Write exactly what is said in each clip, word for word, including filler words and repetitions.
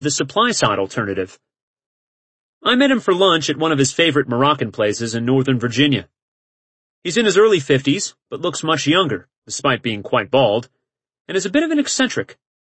the supply-side alternative. I met him for lunch at one of his favorite Moroccan places in Northern Virginia. He's in his early fifties, but looks much younger, despite being quite bald, and is a bit of an eccentric.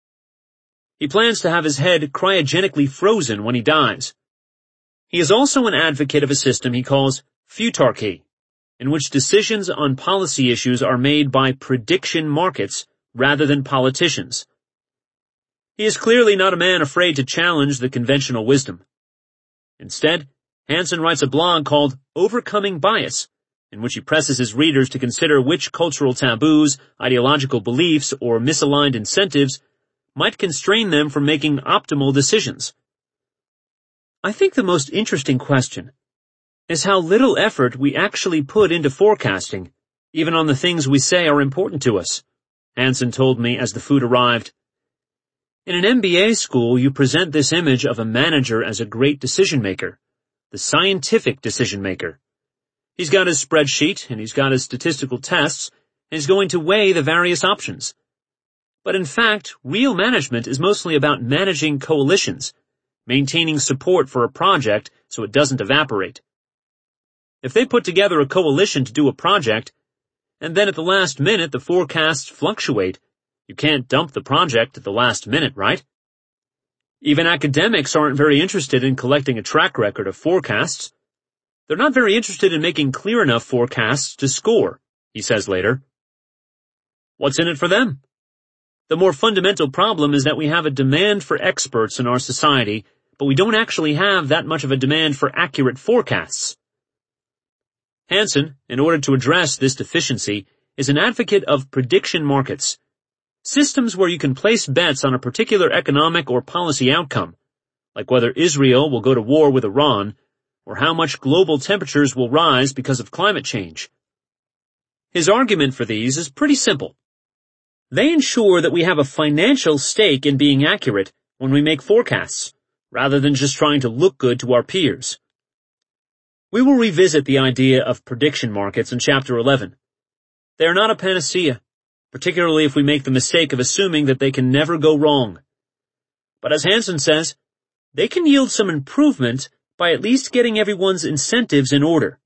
He plans to have his head cryogenically frozen when he dies. He is also an advocate of a system he calls futarchy, in which decisions on policy issues are made by prediction markets rather than politicians. He is clearly not a man afraid to challenge the conventional wisdom. Instead, Hansen writes a blog called Overcoming Bias, in which he presses his readers to consider which cultural taboos, ideological beliefs, or misaligned incentives might constrain them from making optimal decisions. I think the most interesting question is how little effort we actually put into forecasting, even on the things we say are important to us, Hansen told me as the food arrived. In an M B A school, you present this image of a manager as a great decision-maker, the scientific decision-maker. He's got his spreadsheet, and he's got his statistical tests, and he's going to weigh the various options. But in fact, real management is mostly about managing coalitions, maintaining support for a project so it doesn't evaporate. If they put together a coalition to do a project, and then at the last minute the forecasts fluctuate, you can't dump the project at the last minute, right? Even academics aren't very interested in collecting a track record of forecasts. They're not very interested in making clear enough forecasts to score, he says later. What's in it for them? The more fundamental problem is that we have a demand for experts in our society, but we don't actually have that much of a demand for accurate forecasts. Hansen, in order to address this deficiency, is an advocate of prediction markets, systems where you can place bets on a particular economic or policy outcome, like whether Israel will go to war with Iran, or how much global temperatures will rise because of climate change. His argument for these is pretty simple. They ensure that we have a financial stake in being accurate when we make forecasts, rather than just trying to look good to our peers. We will revisit the idea of prediction markets in Chapter eleven. They are not a panacea, particularly if we make the mistake of assuming that they can never go wrong. But as Hansen says, they can yield some improvement by at least getting everyone's incentives in order.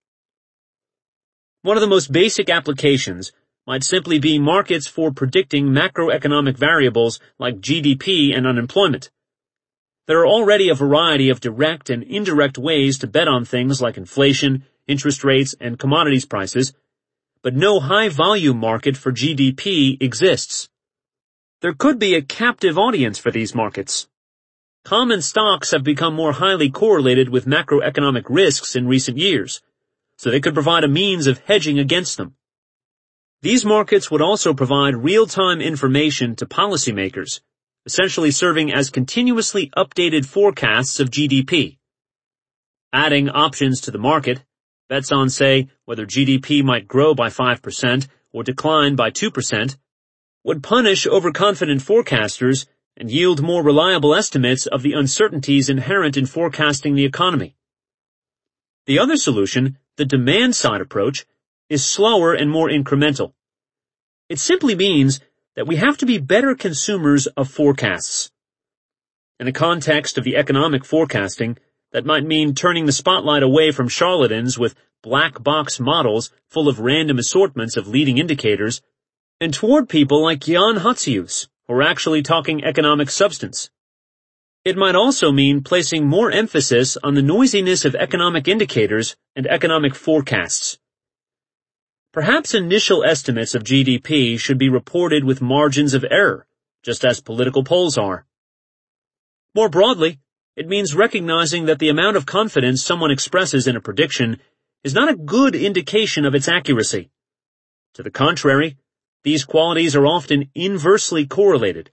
One of the most basic applications might simply be markets for predicting macroeconomic variables like G D P and unemployment. There are already a variety of direct and indirect ways to bet on things like inflation, interest rates, and commodities prices, but no high-volume market for G D P exists. There could be a captive audience for these markets. Common stocks have become more highly correlated with macroeconomic risks in recent years, so they could provide a means of hedging against them. These markets would also provide real-time information to policymakers, essentially serving as continuously updated forecasts of G D P. Adding options to the market, bets on, say, whether G D P might grow by five percent or decline by two percent, would punish overconfident forecasters and yield more reliable estimates of the uncertainties inherent in forecasting the economy. The other solution, the demand-side approach, is slower and more incremental. It simply means that we have to be better consumers of forecasts. In the context of the economic forecasting, that might mean turning the spotlight away from charlatans with black box models full of random assortments of leading indicators, and toward people like Jan Hatzius, who are actually talking economic substance. It might also mean placing more emphasis on the noisiness of economic indicators and economic forecasts. Perhaps initial estimates of G D P should be reported with margins of error, just as political polls are. More broadly, it means recognizing that the amount of confidence someone expresses in a prediction is not a good indication of its accuracy. To the contrary, these qualities are often inversely correlated.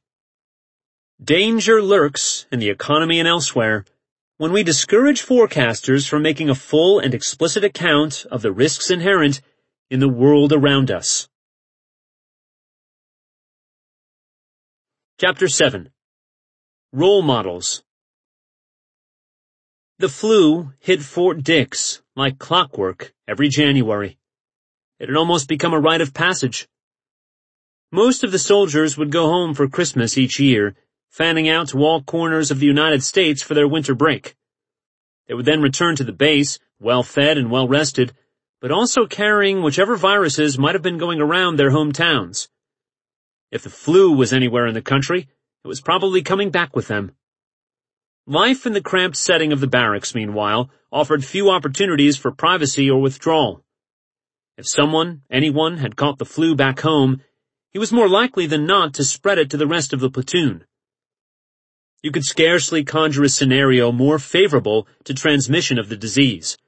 Danger lurks, in the economy and elsewhere, when we discourage forecasters from making a full and explicit account of the risks inherent in the world around us. Chapter seven. Role Models. The flu hit Fort Dix like clockwork every January. It had almost become a rite of passage. Most of the soldiers would go home for Christmas each year, fanning out to all corners of the United States for their winter break. They would then return to the base, well-fed and well-rested, but also carrying whichever viruses might have been going around their hometowns. If the flu was anywhere in the country, it was probably coming back with them. Life in the cramped setting of the barracks, meanwhile, offered few opportunities for privacy or withdrawal. If someone, anyone, had caught the flu back home, he was more likely than not to spread it to the rest of the platoon. You could scarcely conjure a scenario more favorable to transmission of the disease.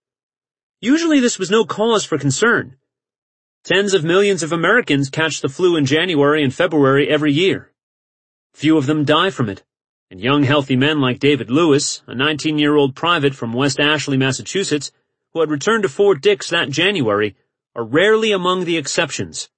Usually this was no cause for concern. Tens of millions of Americans catch the flu in January and February every year. Few of them die from it, and young healthy men like David Lewis, a nineteen-year-old private from West Ashley, Massachusetts, who had returned to Fort Dix that January, are rarely among the exceptions.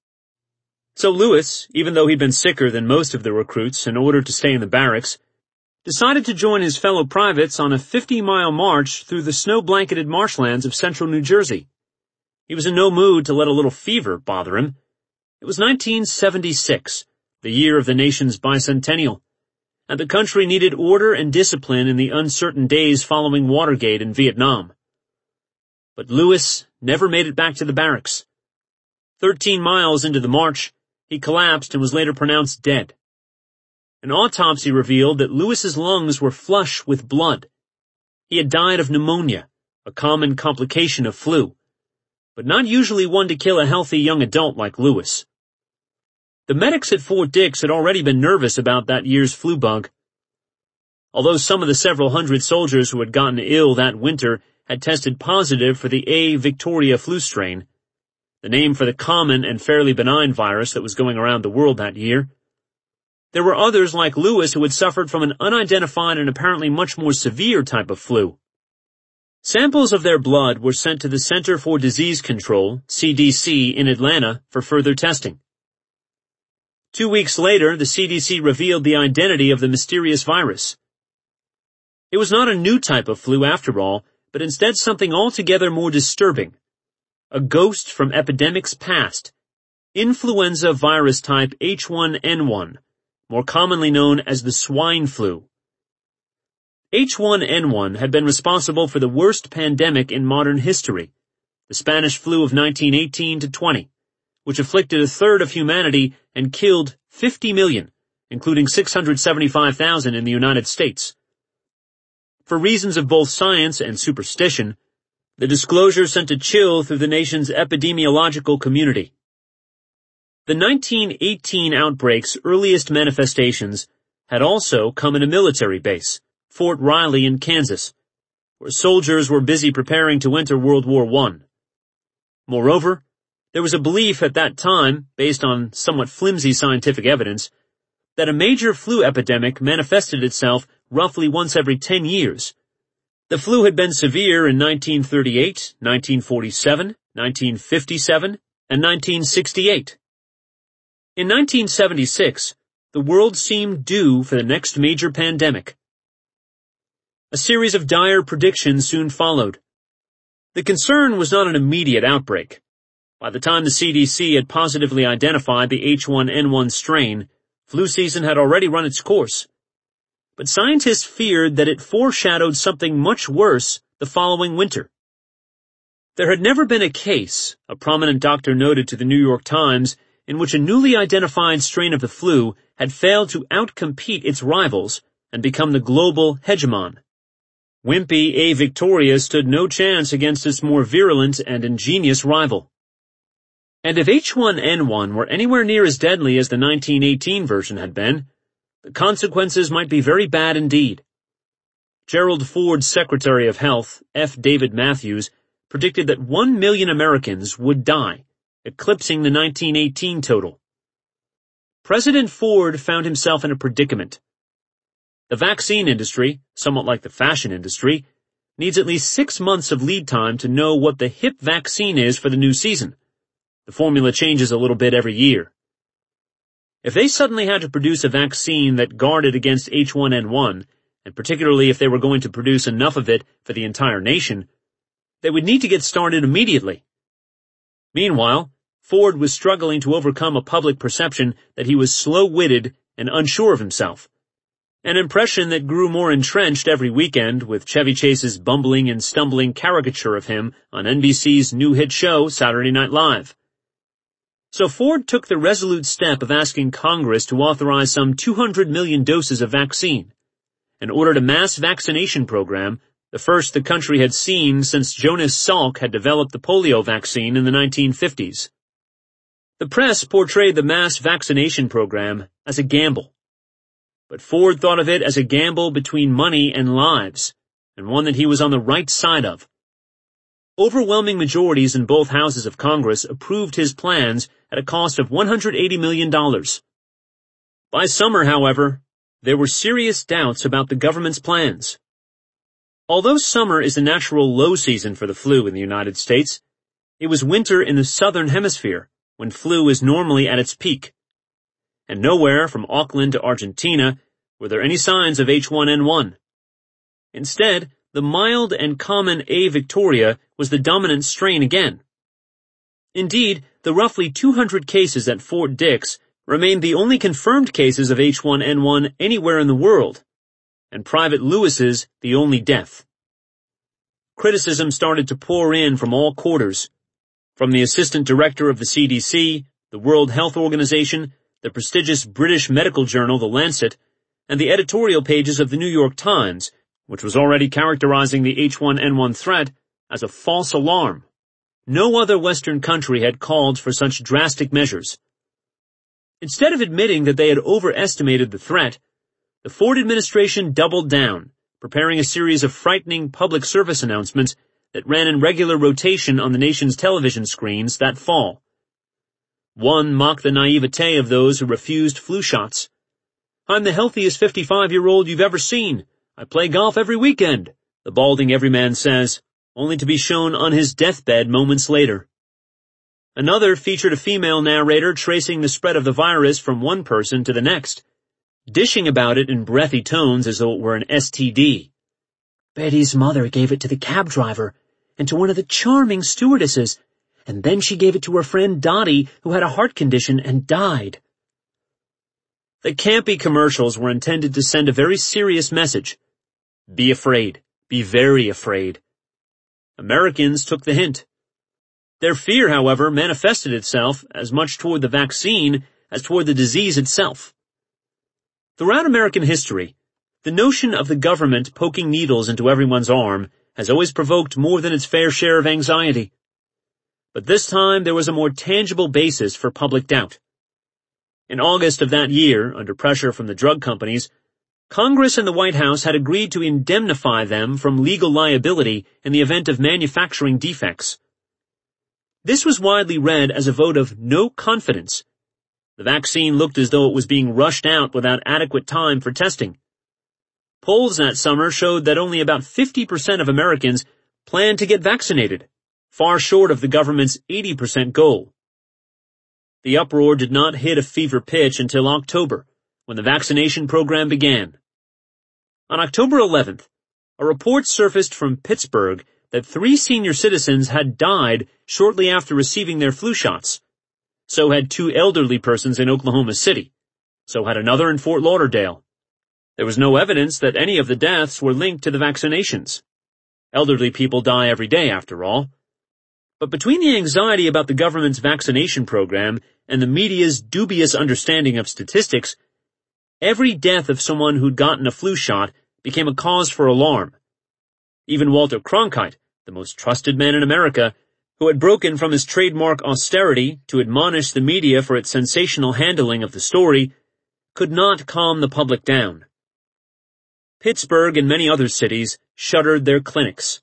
So Lewis, even though he'd been sicker than most of the recruits in order to stay in the barracks, decided to join his fellow privates on a fifty-mile march through the snow-blanketed marshlands of central New Jersey. He was in no mood to let a little fever bother him. It was nineteen seventy-six, the year of the nation's bicentennial, and the country needed order and discipline in the uncertain days following Watergate in Vietnam. But Lewis never made it back to the barracks. Thirteen miles into the march, he collapsed and was later pronounced dead. An autopsy revealed that Lewis's lungs were flush with blood. He had died of pneumonia, a common complication of flu, but not usually one to kill a healthy young adult like Lewis. The medics at Fort Dix had already been nervous about that year's flu bug. Although some of the several hundred soldiers who had gotten ill that winter had tested positive for the A. Victoria flu strain, the name for the common and fairly benign virus that was going around the world that year, there were others like Lewis who had suffered from an unidentified and apparently much more severe type of flu. Samples of their blood were sent to the Center for Disease Control, C D C, in Atlanta for further testing. Two weeks later, the C D C revealed the identity of the mysterious virus. It was not a new type of flu after all, but instead something altogether more disturbing. A ghost from epidemics past. Influenza virus type H one N one, more commonly known as the swine flu. H one N one had been responsible for the worst pandemic in modern history, the Spanish flu of nineteen eighteen to twenty, which afflicted a third of humanity and killed fifty million, including six hundred seventy-five thousand in the United States. For reasons of both science and superstition, the disclosure sent a chill through the nation's epidemiological community. The nineteen eighteen outbreak's earliest manifestations had also come in a military base, Fort Riley in Kansas, where soldiers were busy preparing to enter World War One. Moreover, there was a belief at that time, based on somewhat flimsy scientific evidence, that a major flu epidemic manifested itself roughly once every ten years. The flu had been severe in nineteen thirty-eight, nineteen forty-seven, nineteen fifty-seven, and nineteen sixty-eight. In nineteen seventy-six, the world seemed due for the next major pandemic. A series of dire predictions soon followed. The concern was not an immediate outbreak. By the time the C D C had positively identified the H one N one strain, flu season had already run its course. But scientists feared that it foreshadowed something much worse the following winter. There had never been a case, a prominent doctor noted to the New York Times, in which a newly identified strain of the flu had failed to outcompete its rivals and become the global hegemon. Wimpy A. Victoria stood no chance against its more virulent and ingenious rival. And if H one N one were anywhere near as deadly as the nineteen eighteen version had been, the consequences might be very bad indeed. Gerald Ford's Secretary of Health, F. David Matthews, predicted that one million Americans would die, eclipsing the nineteen eighteen total. President Ford found himself in a predicament. The vaccine industry, somewhat like the fashion industry, needs at least six months of lead time to know what the hip vaccine is for the new season. The formula changes a little bit every year. If they suddenly had to produce a vaccine that guarded against H one N one, and particularly if they were going to produce enough of it for the entire nation, they would need to get started immediately. Meanwhile, Ford was struggling to overcome a public perception that he was slow-witted and unsure of himself, an impression that grew more entrenched every weekend with Chevy Chase's bumbling and stumbling caricature of him on N B C's new hit show Saturday Night Live. So Ford took the resolute step of asking Congress to authorize some two hundred million doses of vaccine and ordered a mass vaccination program, the first the country had seen since Jonas Salk had developed the polio vaccine in the nineteen fifties. The press portrayed the mass vaccination program as a gamble, but Ford thought of it as a gamble between money and lives, and one that he was on the right side of. Overwhelming majorities in both houses of Congress approved his plans at a cost of one hundred eighty million dollars. By summer, however, there were serious doubts about the government's plans. Although summer is the natural low season for the flu in the United States, it was winter in the southern hemisphere, when flu is normally at its peak. And nowhere from Auckland to Argentina were there any signs of H one N one. Instead, the mild and common A. Victoria was the dominant strain again. Indeed, the roughly two hundred cases at Fort Dix remained the only confirmed cases of H one N one anywhere in the world, and Private Lewis's the only death. Criticism started to pour in from all quarters, from the assistant director of the C D C, the World Health Organization, the prestigious British medical journal The Lancet, and the editorial pages of the New York Times, which was already characterizing the H one N one threat as a false alarm. No other Western country had called for such drastic measures. Instead of admitting that they had overestimated the threat, the Ford administration doubled down, preparing a series of frightening public service announcements that ran in regular rotation on the nation's television screens that fall. One mocked the naivete of those who refused flu shots. "I'm the healthiest fifty-five-year-old you've ever seen. I play golf every weekend," the balding everyman says, only to be shown on his deathbed moments later. Another featured a female narrator tracing the spread of the virus from one person to the next, dishing about it in breathy tones as though it were an S T D. "Betty's mother gave it to the cab driver and to one of the charming stewardesses, and then she gave it to her friend Dottie, who had a heart condition and died." The campy commercials were intended to send a very serious message. Be afraid. Be very afraid. Americans took the hint. Their fear, however, manifested itself as much toward the vaccine as toward the disease itself. Throughout American history, the notion of the government poking needles into everyone's arm has always provoked more than its fair share of anxiety. But this time there was a more tangible basis for public doubt. In August of that year, under pressure from the drug companies, Congress and the White House had agreed to indemnify them from legal liability in the event of manufacturing defects. This was widely read as a vote of no confidence. The vaccine looked as though it was being rushed out without adequate time for testing. Polls that summer showed that only about fifty percent of Americans planned to get vaccinated, far short of the government's eighty percent goal. The uproar did not hit a fever pitch until October, when the vaccination program began. On October eleventh, a report surfaced from Pittsburgh that three senior citizens had died shortly after receiving their flu shots. So had two elderly persons in Oklahoma City. So had another in Fort Lauderdale. There was no evidence that any of the deaths were linked to the vaccinations. Elderly people die every day, after all. But between the anxiety about the government's vaccination program and the media's dubious understanding of statistics, every death of someone who'd gotten a flu shot became a cause for alarm. Even Walter Cronkite, the most trusted man in America, who had broken from his trademark austerity to admonish the media for its sensational handling of the story, could not calm the public down. Pittsburgh and many other cities shuttered their clinics.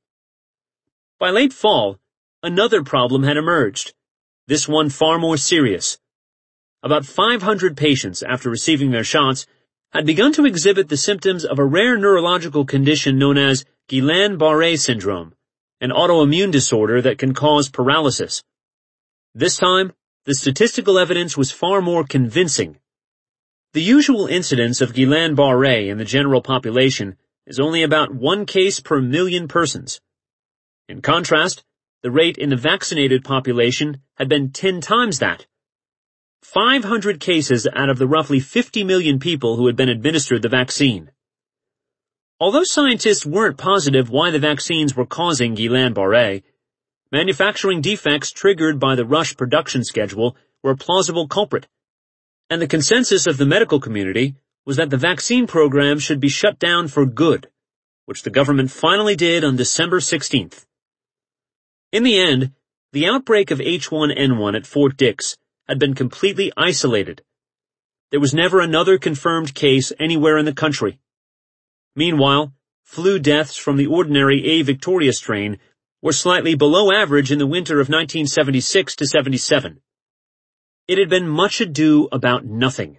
By late fall, another problem had emerged, this one far more serious. About five hundred patients, after receiving their shots, had begun to exhibit the symptoms of a rare neurological condition known as Guillain-Barré syndrome, an autoimmune disorder that can cause paralysis. This time, the statistical evidence was far more convincing. The usual incidence of Guillain-Barré in the general population is only about one case per million persons. In contrast, the rate in the vaccinated population had been ten times that. five hundred cases out of the roughly fifty million people who had been administered the vaccine. Although scientists weren't positive why the vaccines were causing Guillain-Barré, manufacturing defects triggered by the rush production schedule were a plausible culprit, and the consensus of the medical community was that the vaccine program should be shut down for good, which the government finally did on December sixteenth. In the end, the outbreak of H one N one at Fort Dix had been completely isolated. There was never another confirmed case anywhere in the country. Meanwhile, flu deaths from the ordinary A. Victoria strain were slightly below average in the winter of nineteen seventy-six to seventy-seven. It had been much ado about nothing.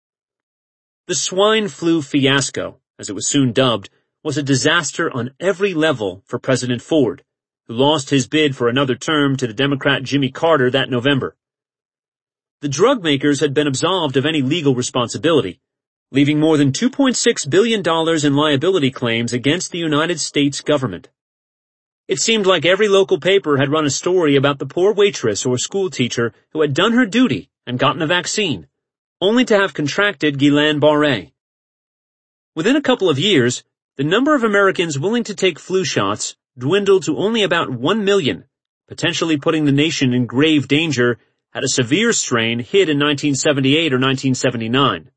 The swine flu fiasco, as it was soon dubbed, was a disaster on every level for President Ford, who lost his bid for another term to the Democrat Jimmy Carter that November. The drug makers had been absolved of any legal responsibility, leaving more than two point six billion dollars in liability claims against the United States government. It seemed like every local paper had run a story about the poor waitress or school teacher who had done her duty and gotten the vaccine, only to have contracted Guillain-Barré. Within a couple of years, the number of Americans willing to take flu shots dwindled to only about one million, potentially putting the nation in grave danger had a severe strain hit in nineteen seventy-eight or nineteen seventy-nine.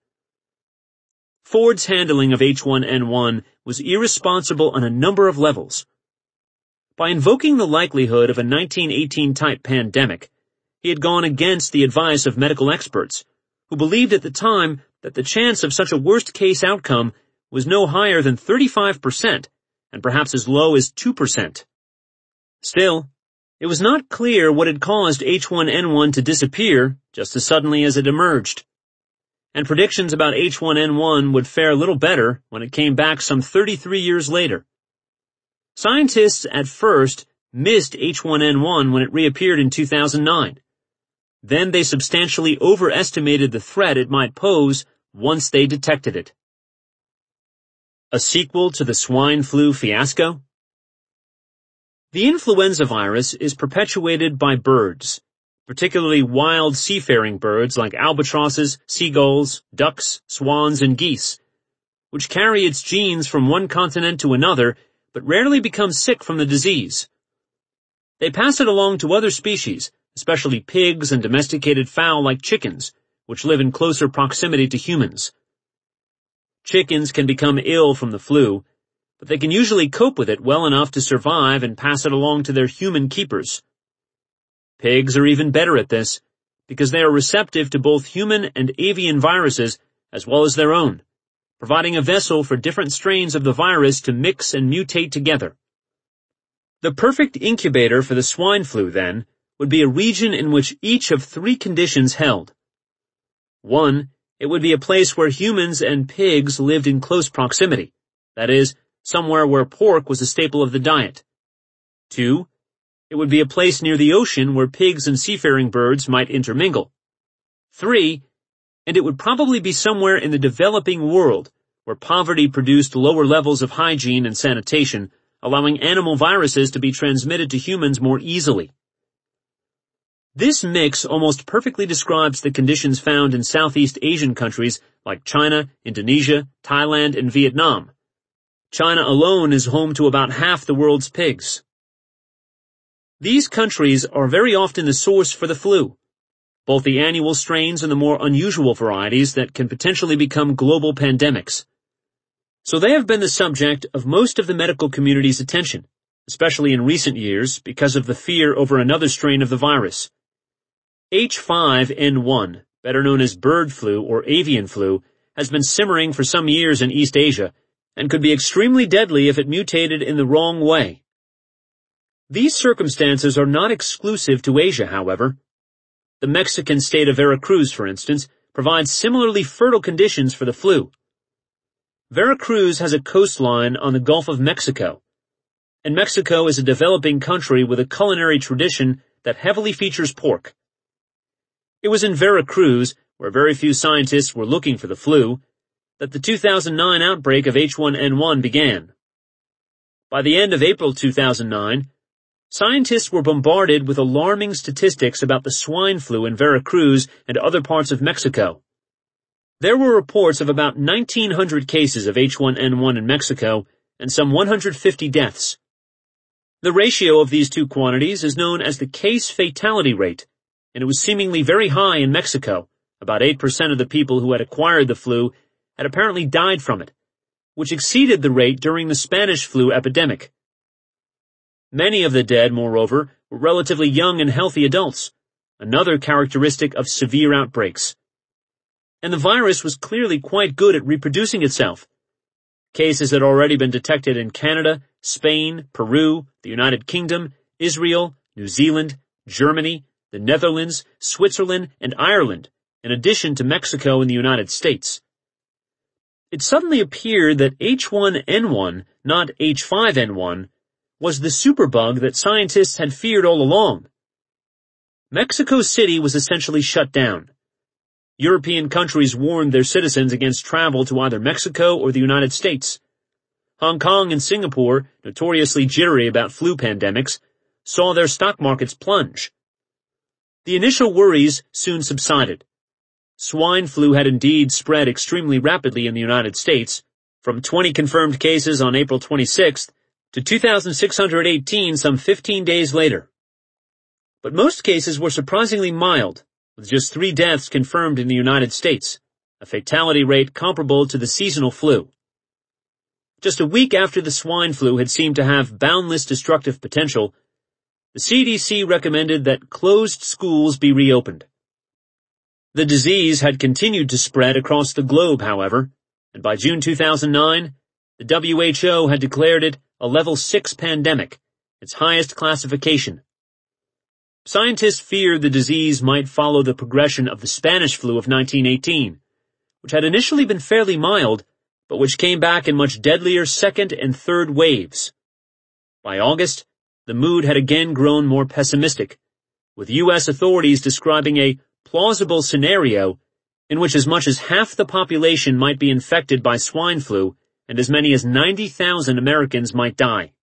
Ford's handling of H one N one was irresponsible on a number of levels. By invoking the likelihood of a nineteen eighteen-type pandemic, he had gone against the advice of medical experts, who believed at the time that the chance of such a worst-case outcome was no higher than thirty-five percent, and perhaps as low as two percent. Still, it was not clear what had caused H one N one to disappear just as suddenly as it emerged. And predictions about H one N one would fare little better when it came back some thirty-three years later. Scientists at first missed H one N one when it reappeared in two thousand nine. Then they substantially overestimated the threat it might pose once they detected it. A sequel to the swine flu fiasco? The influenza virus is perpetuated by birds, particularly wild seafaring birds like albatrosses, seagulls, ducks, swans, and geese, which carry its genes from one continent to another but rarely become sick from the disease. They pass it along to other species, especially pigs and domesticated fowl like chickens, which live in closer proximity to humans. Chickens can become ill from the flu, but they can usually cope with it well enough to survive and pass it along to their human keepers. Pigs are even better at this, because they are receptive to both human and avian viruses as well as their own, providing a vessel for different strains of the virus to mix and mutate together. The perfect incubator for the swine flu, then, would be a region in which each of three conditions held. One, it would be a place where humans and pigs lived in close proximity, that is, somewhere where pork was a staple of the diet. Two, it would be a place near the ocean where pigs and seafaring birds might intermingle. Three, and it would probably be somewhere in the developing world where poverty produced lower levels of hygiene and sanitation, allowing animal viruses to be transmitted to humans more easily. This mix almost perfectly describes the conditions found in Southeast Asian countries like China, Indonesia, Thailand, and Vietnam. China alone is home to about half the world's pigs. These countries are very often the source for the flu, both the annual strains and the more unusual varieties that can potentially become global pandemics. So they have been the subject of most of the medical community's attention, especially in recent years because of the fear over another strain of the virus. H five N one, better known as bird flu or avian flu, has been simmering for some years in East Asia and could be extremely deadly if it mutated in the wrong way. These circumstances are not exclusive to Asia, however. The Mexican state of Veracruz, for instance, provides similarly fertile conditions for the flu. Veracruz has a coastline on the Gulf of Mexico, and Mexico is a developing country with a culinary tradition that heavily features pork. It was in Veracruz, where very few scientists were looking for the flu, that the two thousand nine outbreak of H one N one began. By the end of April two thousand nine, Scientists were bombarded with alarming statistics about the swine flu in Veracruz and other parts of Mexico. There were reports of about nineteen hundred cases of H one N one in Mexico and some one hundred fifty deaths. The ratio of these two quantities is known as the case fatality rate, and it was seemingly very high in Mexico. About eight percent of the people who had acquired the flu had apparently died from it, which exceeded the rate during the Spanish flu epidemic. Many of the dead, moreover, were relatively young and healthy adults, another characteristic of severe outbreaks. And the virus was clearly quite good at reproducing itself. Cases had already been detected in Canada, Spain, Peru, the United Kingdom, Israel, New Zealand, Germany, the Netherlands, Switzerland, and Ireland, in addition to Mexico and the United States. It suddenly appeared that H one N one, not H five N one, was the superbug that scientists had feared all along. Mexico City was essentially shut down. European countries warned their citizens against travel to either Mexico or the United States. Hong Kong and Singapore, notoriously jittery about flu pandemics, saw their stock markets plunge. The initial worries soon subsided. Swine flu had indeed spread extremely rapidly in the United States, from twenty confirmed cases on April twenty-sixth to two thousand six hundred eighteen some fifteen days later. But most cases were surprisingly mild, with just three deaths confirmed in the United States, a fatality rate comparable to the seasonal flu. Just a week after the swine flu had seemed to have boundless destructive potential, the C D C recommended that closed schools be reopened. The disease had continued to spread across the globe, however, and by June two thousand nine, the W H O had declared it a level six pandemic, its highest classification. Scientists feared the disease might follow the progression of the Spanish flu of nineteen eighteen, which had initially been fairly mild, but which came back in much deadlier second and third waves. By August, the mood had again grown more pessimistic, with U S authorities describing a plausible scenario in which as much as half the population might be infected by swine flu and as many as ninety thousand Americans might die.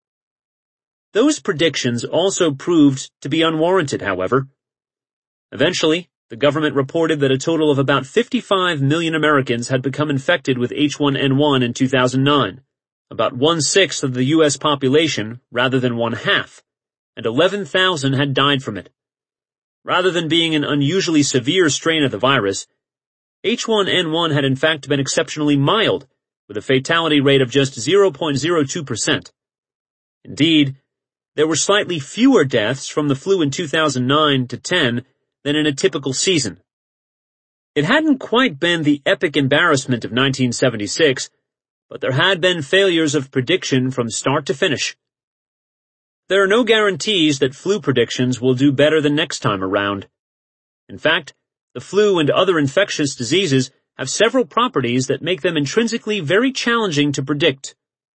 Those predictions also proved to be unwarranted, however. Eventually, the government reported that a total of about fifty-five million Americans had become infected with H one N one in two thousand nine, about one-sixth of the U S population rather than one-half, and eleven thousand had died from it. Rather than being an unusually severe strain of the virus, H one N one had in fact been exceptionally mild, with a fatality rate of just zero point zero two percent. Indeed, there were slightly fewer deaths from the flu in two thousand nine to ten than in a typical season. It hadn't quite been the epic embarrassment of nineteen seventy-six, but there had been failures of prediction from start to finish. There are no guarantees that flu predictions will do better the next time around. In fact, the flu and other infectious diseases have several properties that make them intrinsically very challenging to predict.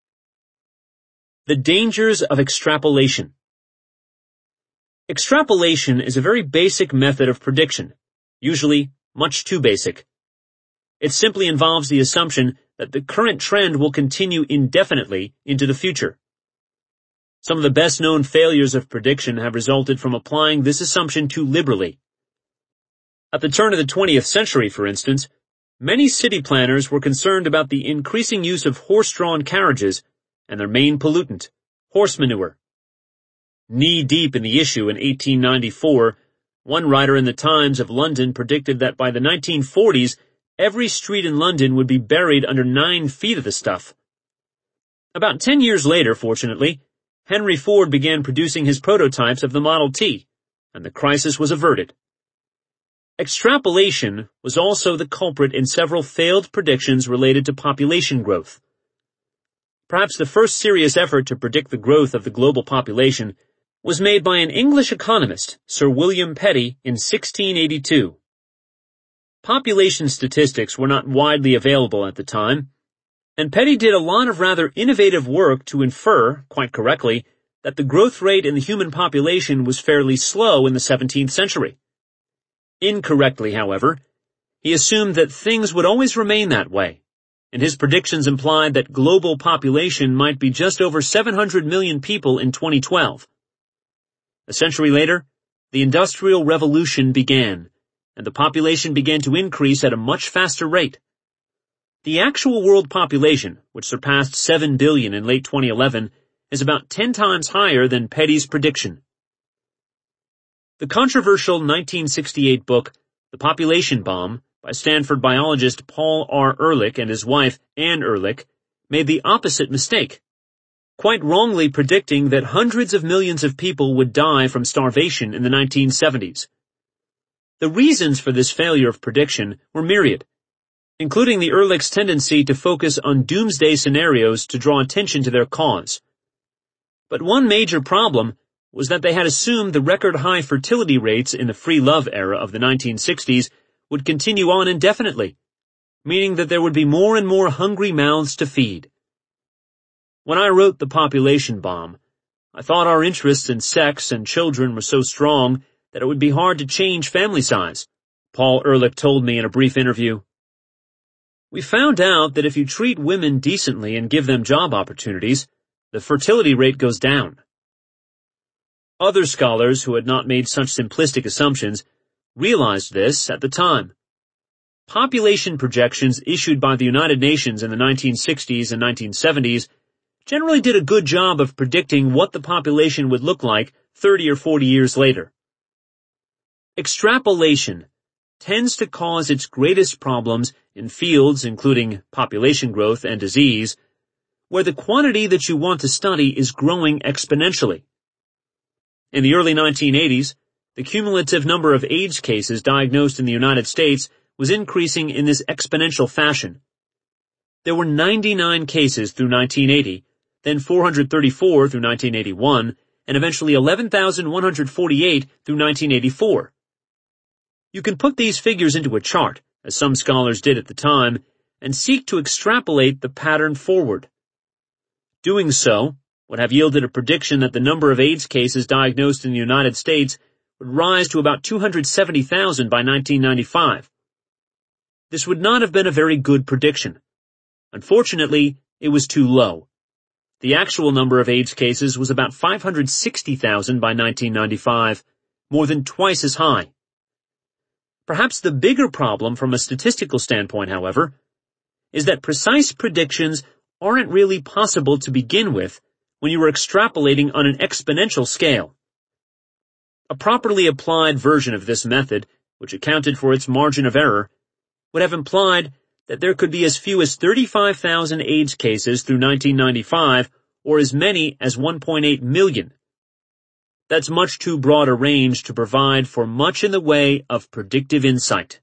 The dangers of extrapolation. Extrapolation is a very basic method of prediction, usually much too basic. It simply involves the assumption that the current trend will continue indefinitely into the future. Some of the best-known failures of prediction have resulted from applying this assumption too liberally. At the turn of the twentieth century, for instance, many city planners were concerned about the increasing use of horse-drawn carriages and their main pollutant, horse manure. Knee-deep in the issue in eighteen ninety-four, one writer in the Times of London predicted that by the nineteen forties, every street in London would be buried under nine feet of the stuff. About ten years later, fortunately, Henry Ford began producing his prototypes of the Model T, and the crisis was averted. Extrapolation was also the culprit in several failed predictions related to population growth. Perhaps the first serious effort to predict the growth of the global population was made by an English economist, Sir William Petty, in sixteen eighty-two. Population statistics were not widely available at the time, and Petty did a lot of rather innovative work to infer, quite correctly, that the growth rate in the human population was fairly slow in the seventeenth century. Incorrectly, however, he assumed that things would always remain that way, and his predictions implied that global population might be just over seven hundred million people in twenty twelve, A century later, the Industrial Revolution began, and the population began to increase at a much faster rate. The actual world population, which surpassed seven billion in late twenty eleven, is about ten times higher than Petty's prediction. The controversial nineteen sixty-eight book, The Population Bomb, by Stanford biologist Paul R. Ehrlich and his wife Anne Ehrlich, made the opposite mistake, quite wrongly predicting that hundreds of millions of people would die from starvation in the nineteen seventies. The reasons for this failure of prediction were myriad, including the Ehrlich's tendency to focus on doomsday scenarios to draw attention to their cause. But one major problem was that they had assumed the record-high fertility rates in the free love era of the nineteen sixties would continue on indefinitely, meaning that there would be more and more hungry mouths to feed. When I wrote The Population Bomb, I thought our interests in sex and children were so strong that it would be hard to change family size, Paul Ehrlich told me in a brief interview. We found out that if you treat women decently and give them job opportunities, the fertility rate goes down. Other scholars who had not made such simplistic assumptions realized this at the time. Population projections issued by the United Nations in the nineteen sixties and nineteen seventies generally did a good job of predicting what the population would look like thirty or forty years later. Extrapolation tends to cause its greatest problems in fields including population growth and disease, where the quantity that you want to study is growing exponentially. In the early nineteen eighties, the cumulative number of AIDS cases diagnosed in the United States was increasing in this exponential fashion. There were ninety-nine cases through nineteen eighty, then four hundred thirty-four through nineteen eighty-one, and eventually eleven thousand one hundred forty-eight through nineteen eighty-four. You can put these figures into a chart, as some scholars did at the time, and seek to extrapolate the pattern forward. Doing so would have yielded a prediction that the number of AIDS cases diagnosed in the United States would rise to about two hundred seventy thousand by nineteen ninety-five. This would not have been a very good prediction. Unfortunately, it was too low. The actual number of AIDS cases was about five hundred sixty thousand by nineteen ninety-five, more than twice as high. Perhaps the bigger problem from a statistical standpoint, however, is that precise predictions aren't really possible to begin with when you are extrapolating on an exponential scale. A properly applied version of this method, which accounted for its margin of error, would have implied that there could be as few as thirty-five thousand AIDS cases through nineteen ninety-five, or as many as one point eight million. That's much too broad a range to provide for much in the way of predictive insight.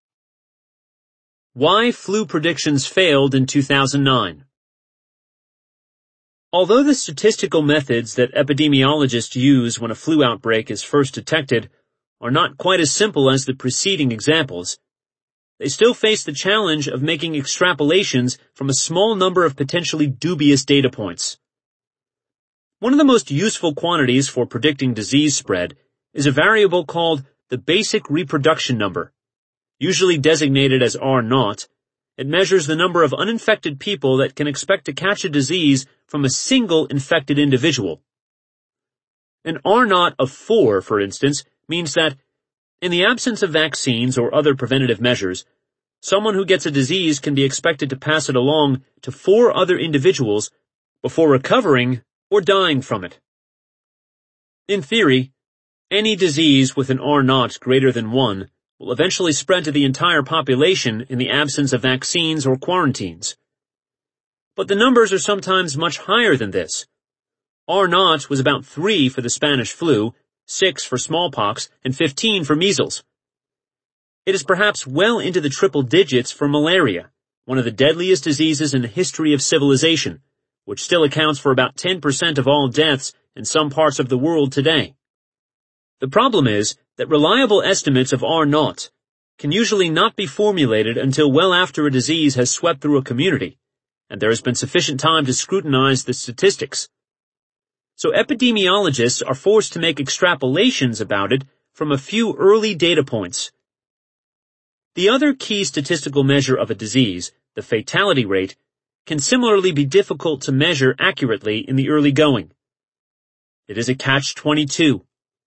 Why flu predictions failed in two thousand nine. Although the statistical methods that epidemiologists use when a flu outbreak is first detected are not quite as simple as the preceding examples, they still face the challenge of making extrapolations from a small number of potentially dubious data points. One of the most useful quantities for predicting disease spread is a variable called the basic reproduction number, usually designated as R naught. It measures the number of uninfected people that can expect to catch a disease from a single infected individual. An R naught of four, for instance, means that, in the absence of vaccines or other preventative measures, someone who gets a disease can be expected to pass it along to four other individuals before recovering or dying from it. In theory, any disease with an R naught greater than one will eventually spread to the entire population in the absence of vaccines or quarantines. But the numbers are sometimes much higher than this. R naught was about three for the Spanish flu, six for smallpox, and fifteen for measles. It is perhaps well into the triple digits for malaria, one of the deadliest diseases in the history of civilization, which still accounts for about ten percent of all deaths in some parts of the world today. The problem is that reliable estimates of R naught can usually not be formulated until well after a disease has swept through a community, and there has been sufficient time to scrutinize the statistics. So epidemiologists are forced to make extrapolations about it from a few early data points. The other key statistical measure of a disease, the fatality rate, can similarly be difficult to measure accurately in the early going. It is a catch twenty-two.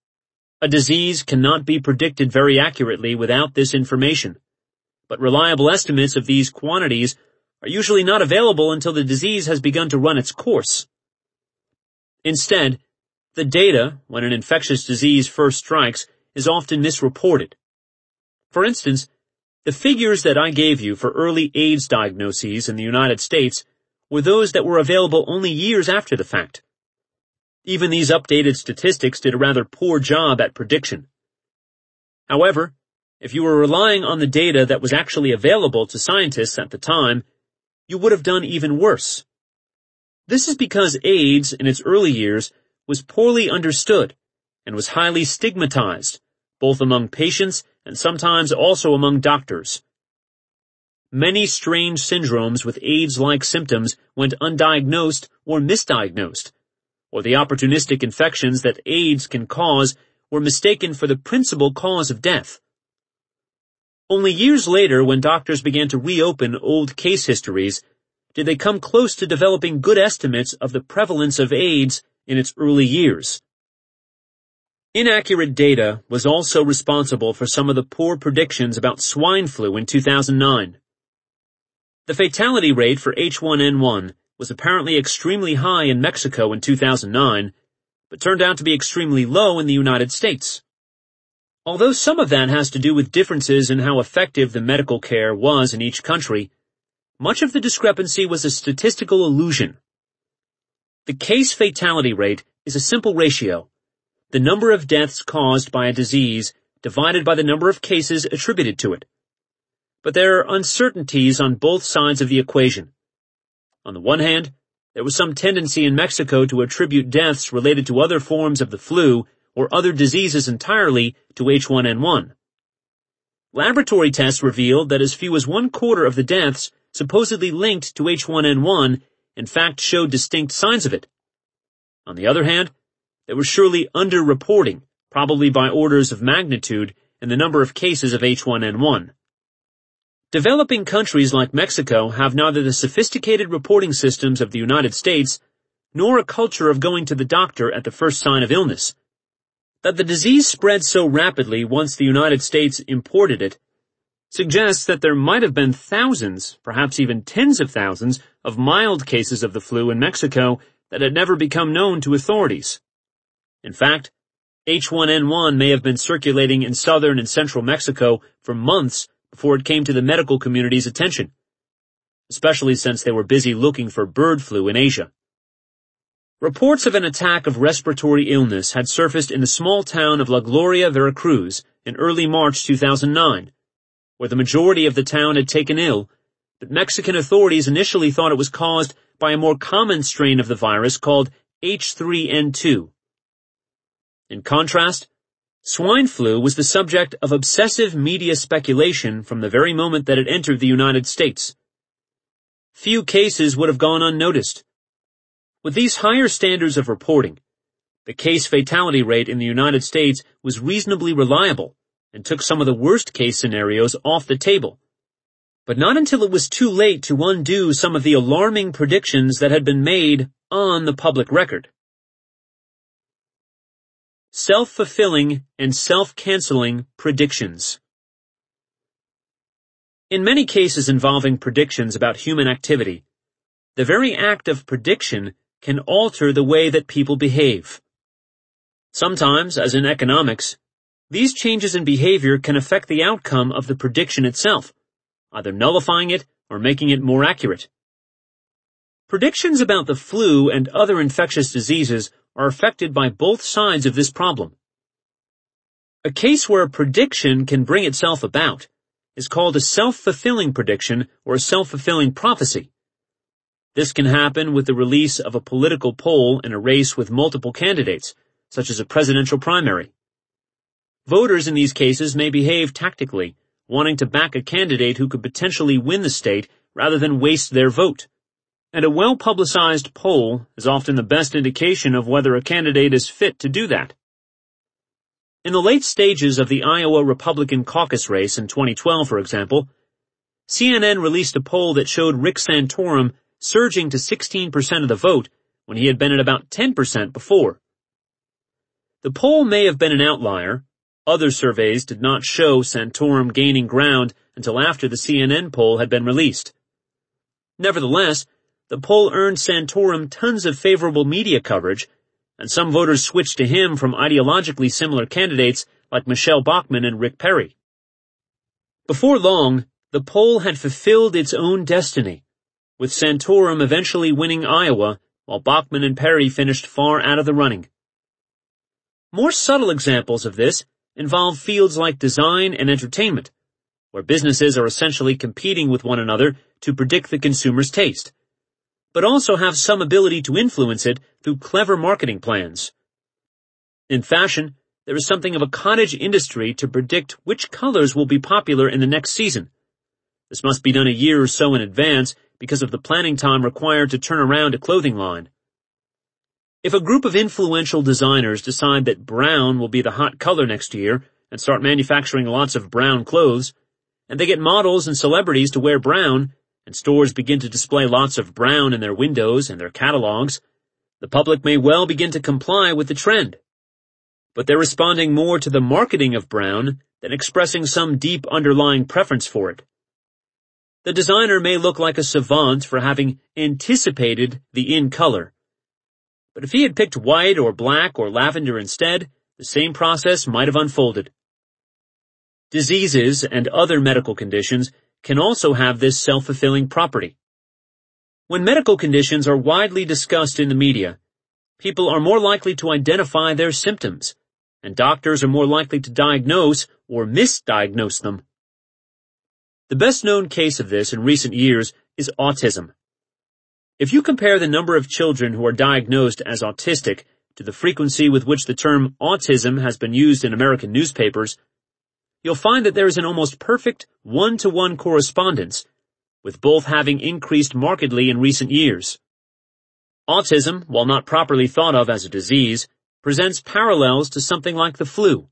A disease cannot be predicted very accurately without this information, but reliable estimates of these quantities are usually not available until the disease has begun to run its course. Instead, the data, when an infectious disease first strikes, is often misreported. For instance, the figures that I gave you for early AIDS diagnoses in the United States were those that were available only years after the fact. Even these updated statistics did a rather poor job at prediction. However, if you were relying on the data that was actually available to scientists at the time, you would have done even worse. This is because AIDS, in its early years, was poorly understood and was highly stigmatized, both among patients and sometimes also among doctors. Many strange syndromes with AIDS-like symptoms went undiagnosed or misdiagnosed, or the opportunistic infections that AIDS can cause were mistaken for the principal cause of death. Only years later, when doctors began to reopen old case histories, did they come close to developing good estimates of the prevalence of AIDS in its early years. Inaccurate data was also responsible for some of the poor predictions about swine flu in two thousand nine. The fatality rate for H one N one was apparently extremely high in Mexico in two thousand nine, but turned out to be extremely low in the United States. Although some of that has to do with differences in how effective the medical care was in each country, much of the discrepancy was a statistical illusion. The case fatality rate is a simple ratio, the number of deaths caused by a disease divided by the number of cases attributed to it. But there are uncertainties on both sides of the equation. On the one hand, there was some tendency in Mexico to attribute deaths related to other forms of the flu or other diseases entirely to H one N one. Laboratory tests revealed that as few as one quarter of the deaths supposedly linked to H one N one in fact showed distinct signs of it. On the other hand, there was surely underreporting, probably by orders of magnitude, in the number of cases of H one N one. Developing countries like Mexico have neither the sophisticated reporting systems of the United States nor a culture of going to the doctor at the first sign of illness. That the disease spread so rapidly once the United States imported it suggests that there might have been thousands, perhaps even tens of thousands, of mild cases of the flu in Mexico that had never become known to authorities. In fact, H one N one may have been circulating in southern and central Mexico for months before it came to the medical community's attention, especially since they were busy looking for bird flu in Asia. Reports of an attack of respiratory illness had surfaced in the small town of La Gloria, Veracruz, in early March two thousand nine, where the majority of the town had taken ill, but Mexican authorities initially thought it was caused by a more common strain of the virus called H three N two. In contrast, swine flu was the subject of obsessive media speculation from the very moment that it entered the United States. Few cases would have gone unnoticed. With these higher standards of reporting, the case fatality rate in the United States was reasonably reliable and took some of the worst case scenarios off the table. But not until it was too late to undo some of the alarming predictions that had been made on the public record. Self-fulfilling and self-canceling predictions. In many cases involving predictions about human activity, the very act of prediction can alter the way that people behave. Sometimes, as in economics, these changes in behavior can affect the outcome of the prediction itself, either nullifying it or making it more accurate. Predictions about the flu and other infectious diseases are affected by both sides of this problem. A case where a prediction can bring itself about is called a self-fulfilling prediction or a self-fulfilling prophecy. This can happen with the release of a political poll in a race with multiple candidates, such as a presidential primary. Voters in these cases may behave tactically, wanting to back a candidate who could potentially win the state rather than waste their vote. And a well-publicized poll is often the best indication of whether a candidate is fit to do that. In the late stages of the Iowa Republican caucus race in twenty twelve, for example, C N N released a poll that showed Rick Santorum surging to sixteen percent of the vote when he had been at about ten percent before. The poll may have been an outlier. Other surveys did not show Santorum gaining ground until after the C N N poll had been released. Nevertheless, the poll earned Santorum tons of favorable media coverage, and some voters switched to him from ideologically similar candidates like Michelle Bachmann and Rick Perry. Before long, the poll had fulfilled its own destiny, with Santorum eventually winning Iowa, while Bachmann and Perry finished far out of the running. More subtle examples of this involve fields like design and entertainment, where businesses are essentially competing with one another to predict the consumer's taste, but also have some ability to influence it through clever marketing plans. In fashion, there is something of a cottage industry to predict which colors will be popular in the next season. This must be done a year or so in advance because of the planning time required to turn around a clothing line. If a group of influential designers decide that brown will be the hot color next year and start manufacturing lots of brown clothes, and they get models and celebrities to wear brown, and stores begin to display lots of brown in their windows and their catalogs, the public may well begin to comply with the trend. But they're responding more to the marketing of brown than expressing some deep underlying preference for it. The designer may look like a savant for having anticipated the in color. But if he had picked white or black or lavender instead, the same process might have unfolded. Diseases and other medical conditions can also have this self-fulfilling property. When medical conditions are widely discussed in the media, people are more likely to identify their symptoms, and doctors are more likely to diagnose or misdiagnose them. The best-known case of this in recent years is autism. If you compare the number of children who are diagnosed as autistic to the frequency with which the term autism has been used in American newspapers, you'll find that there is an almost perfect one-to-one correspondence, with both having increased markedly in recent years. Autism, while not properly thought of as a disease, presents parallels to something like the flu.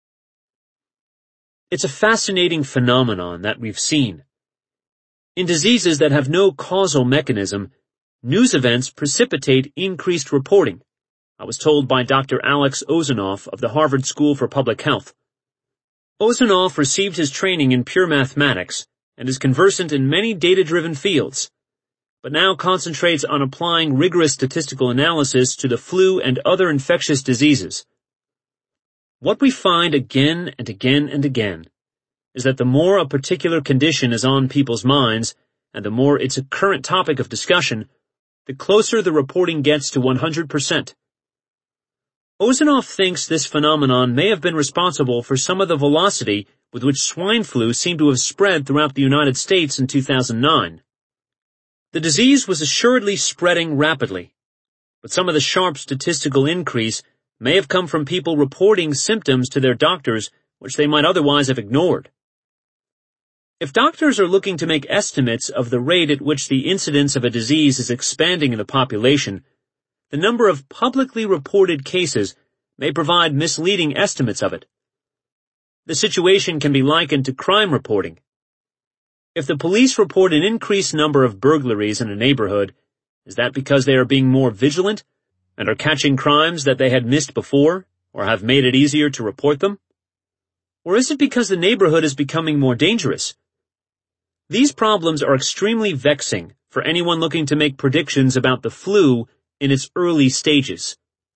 It's a fascinating phenomenon that we've seen. In diseases that have no causal mechanism, news events precipitate increased reporting. I was told by Doctor Alex Ozanoff of the Harvard School for Public Health. Ozanoff received his training in pure mathematics and is conversant in many data-driven fields, but now concentrates on applying rigorous statistical analysis to the flu and other infectious diseases. What we find again and again and again is that the more a particular condition is on people's minds, and the more it's a current topic of discussion, the closer the reporting gets to one hundred percent. Ozanoff thinks this phenomenon may have been responsible for some of the velocity with which swine flu seemed to have spread throughout the United States in two thousand nine. The disease was assuredly spreading rapidly, but some of the sharp statistical increase may have come from people reporting symptoms to their doctors which they might otherwise have ignored. If doctors are looking to make estimates of the rate at which the incidence of a disease is expanding in the population, the number of publicly reported cases may provide misleading estimates of it. The situation can be likened to crime reporting. If the police report an increased number of burglaries in a neighborhood, is that because they are being more vigilant and are catching crimes that they had missed before, or have made it easier to report them? Or is it because the neighborhood is becoming more dangerous? These problems are extremely vexing for anyone looking to make predictions about the flu in its early stages.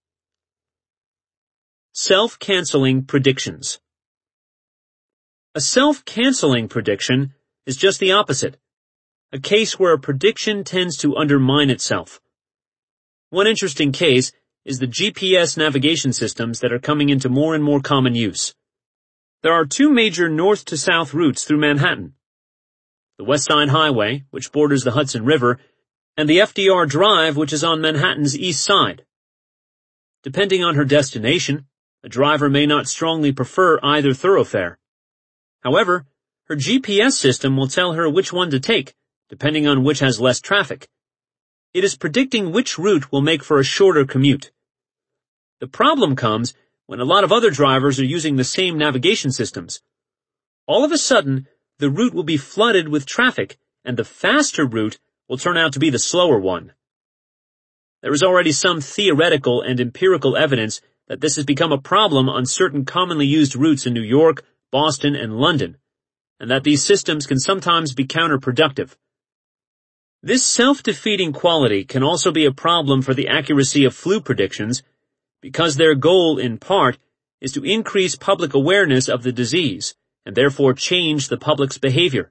Self-canceling predictions. A self-canceling prediction is just the opposite, a case where a prediction tends to undermine itself. One interesting case is the G P S navigation systems that are coming into more and more common use. There are two major north-to-south routes through Manhattan: the West Side Highway, which borders the Hudson River, and the F D R Drive, which is on Manhattan's east side. Depending on her destination, a driver may not strongly prefer either thoroughfare. However, her G P S system will tell her which one to take, depending on which has less traffic. It is predicting which route will make for a shorter commute. The problem comes when a lot of other drivers are using the same navigation systems. All of a sudden, the route will be flooded with traffic, and the faster route will turn out to be the slower one. There is already some theoretical and empirical evidence that this has become a problem on certain commonly used routes in New York, Boston, and London, and that these systems can sometimes be counterproductive. This self-defeating quality can also be a problem for the accuracy of flu predictions because their goal, in part, is to increase public awareness of the disease and therefore change the public's behavior.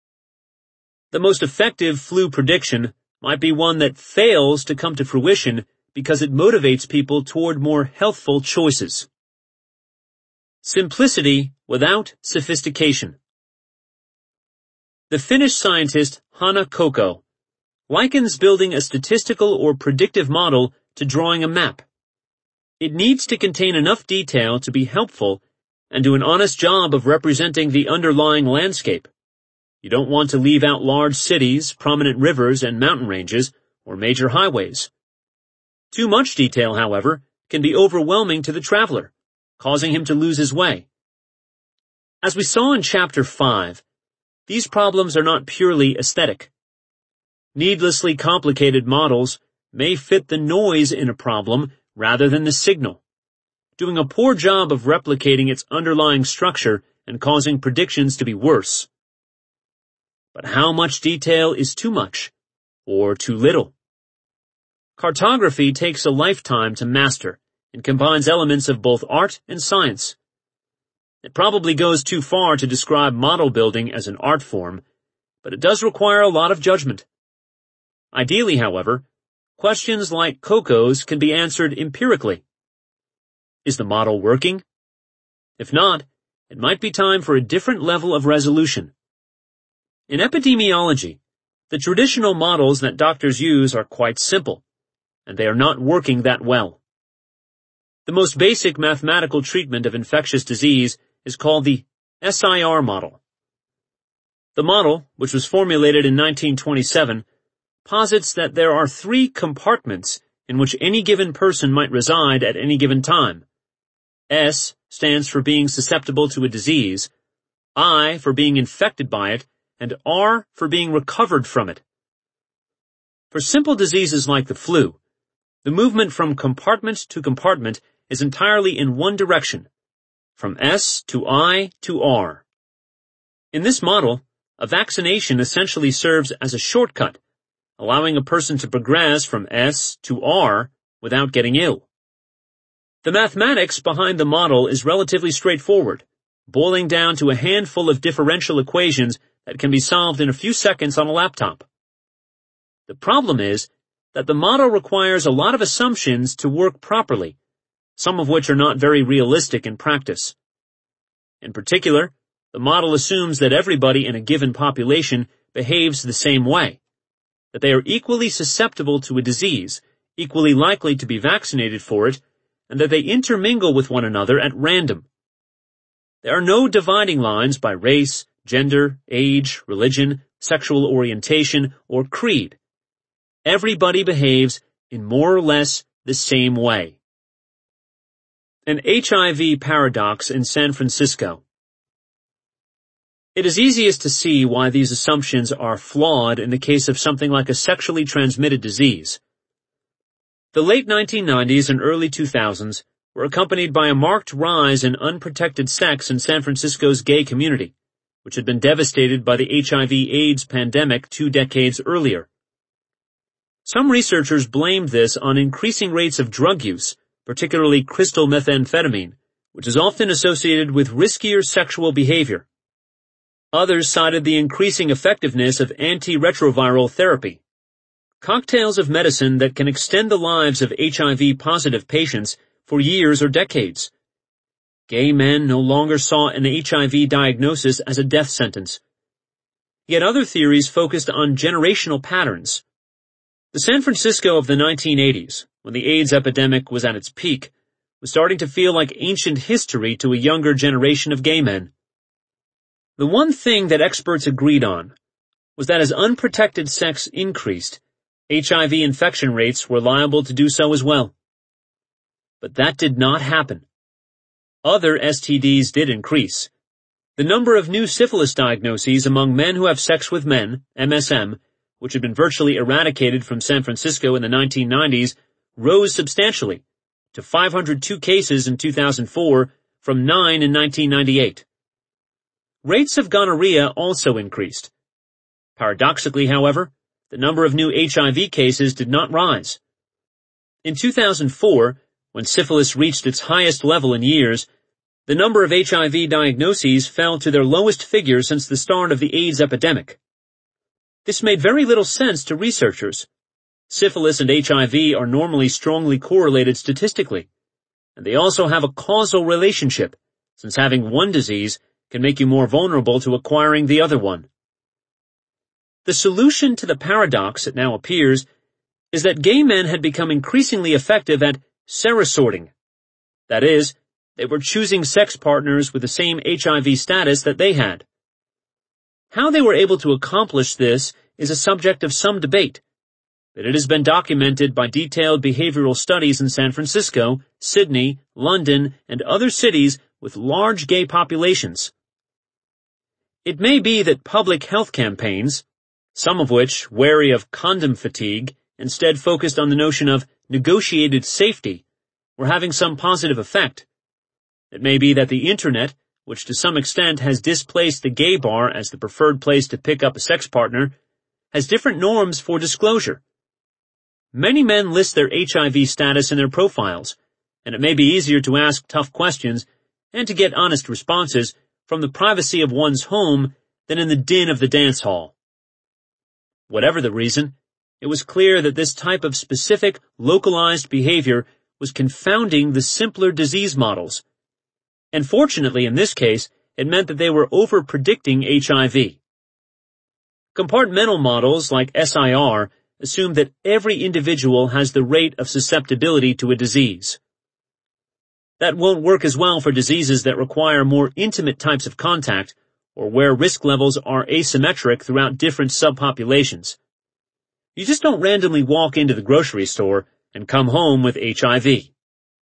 The most effective flu prediction might be one that fails to come to fruition because it motivates people toward more healthful choices. Simplicity without sophistication. The Finnish scientist Hanna Kokko likens building a statistical or predictive model to drawing a map. It needs to contain enough detail to be helpful and do an honest job of representing the underlying landscape. You don't want to leave out large cities, prominent rivers and mountain ranges, or major highways. Too much detail, however, can be overwhelming to the traveler, causing him to lose his way. As we saw in Chapter five, these problems are not purely aesthetic. Needlessly complicated models may fit the noise in a problem rather than the signal, doing a poor job of replicating its underlying structure and causing predictions to be worse. But how much detail is too much, or too little? Cartography takes a lifetime to master and combines elements of both art and science. It probably goes too far to describe model building as an art form, but it does require a lot of judgment. Ideally, however, questions like Kokko's can be answered empirically. Is the model working? If not, it might be time for a different level of resolution. In epidemiology, the traditional models that doctors use are quite simple, and they are not working that well. The most basic mathematical treatment of infectious disease is called the S I R model. The model, which was formulated in nineteen twenty-seven, posits that there are three compartments in which any given person might reside at any given time. S stands for being susceptible to a disease, I for being infected by it, and R for being recovered from it. For simple diseases like the flu, the movement from compartment to compartment is entirely in one direction, from S to I to R. In this model, a vaccination essentially serves as a shortcut, allowing a person to progress from S to R without getting ill. The mathematics behind the model is relatively straightforward, boiling down to a handful of differential equations that can be solved in a few seconds on a laptop. The problem is that the model requires a lot of assumptions to work properly, some of which are not very realistic in practice. In particular, the model assumes that everybody in a given population behaves the same way, that they are equally susceptible to a disease, equally likely to be vaccinated for it, and that they intermingle with one another at random. There are no dividing lines by race, gender, age, religion, sexual orientation, or creed. Everybody behaves in more or less the same way. An H I V paradox in San Francisco. It is easiest to see why these assumptions are flawed in the case of something like a sexually transmitted disease. The late nineteen nineties and early two thousands were accompanied by a marked rise in unprotected sex in San Francisco's gay community, which had been devastated by the H I V AIDS pandemic two decades earlier. Some researchers blamed this on increasing rates of drug use, particularly crystal methamphetamine, which is often associated with riskier sexual behavior. Others cited the increasing effectiveness of antiretroviral therapy, cocktails of medicine that can extend the lives of H I V-positive patients for years or decades. Gay men no longer saw an H I V diagnosis as a death sentence. Yet other theories focused on generational patterns. The San Francisco of the nineteen eighties, when the AIDS epidemic was at its peak, was starting to feel like ancient history to a younger generation of gay men. The one thing that experts agreed on was that as unprotected sex increased, H I V infection rates were liable to do so as well. But that did not happen. Other S T Ds did increase. The number of new syphilis diagnoses among men who have sex with men, M S M, which had been virtually eradicated from San Francisco in the nineteen nineties, rose substantially, to five hundred two cases in two thousand four from nine in nineteen ninety-eight. Rates of gonorrhea also increased. Paradoxically, however, the number of new H I V cases did not rise. In two thousand four, when syphilis reached its highest level in years, the number of H I V diagnoses fell to their lowest figure since the start of the AIDS epidemic. This made very little sense to researchers. Syphilis and H I V are normally strongly correlated statistically, and they also have a causal relationship, since having one disease can make you more vulnerable to acquiring the other one. The solution to the paradox, it now appears, is that gay men had become increasingly effective at serosorting. That is, they were choosing sex partners with the same H I V status that they had. How they were able to accomplish this is a subject of some debate, but it has been documented by detailed behavioral studies in San Francisco, Sydney, London, and other cities with large gay populations. It may be that public health campaigns, some of which, wary of condom fatigue, instead focused on the notion of negotiated safety, were having some positive effect. It may be that the Internet, which to some extent has displaced the gay bar as the preferred place to pick up a sex partner, has different norms for disclosure. Many men list their H I V status in their profiles, and it may be easier to ask tough questions and to get honest responses from the privacy of one's home than in the din of the dance hall. Whatever the reason, it was clear that this type of specific, localized behavior was confounding the simpler disease models. And fortunately, in this case, it meant that they were over-predicting H I V. Compartmental models like S I R assume that every individual has the rate of susceptibility to a disease. That won't work as well for diseases that require more intimate types of contact or where risk levels are asymmetric throughout different subpopulations. You just don't randomly walk into the grocery store and come home with H I V.